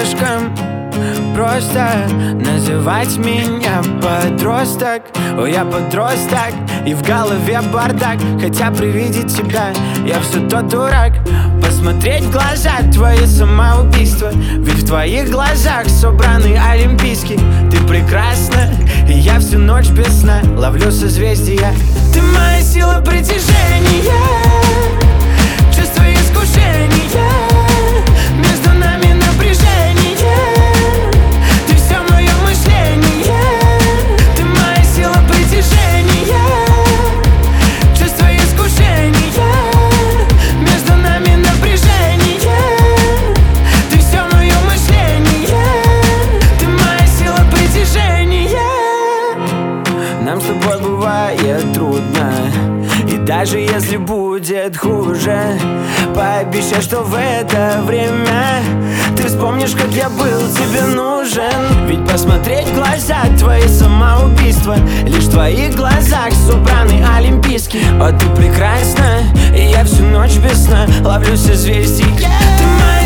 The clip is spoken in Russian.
слишком просто называть меня подросток. О, я подросток, и в голове бардак. Хотя при виде тебя я все тот дурак. Посмотреть в глаза твои самоубийства, ведь в твоих глазах собраны олимпийские. Ты прекрасна, и я всю ночь без сна ловлю созвездия. Ты моя сила притяжения, чувство искушения, между нами напряжение. Ты все мое мышление. Ты моя сила притяжения, чувство искушения, между нами напряжение. Ты все мое мышление. Ты моя сила притяжения. Нам с тобой бывает трудно, и даже если будет хуже, пообещай, что в это время ты вспомнишь, как я был тебе нужен. Ведь посмотреть в глаза твои самоубийства, лишь в твоих глазах собраны олимпийские. О, ты прекрасна, и я всю ночь без сна ловлю созвездия. Ты моя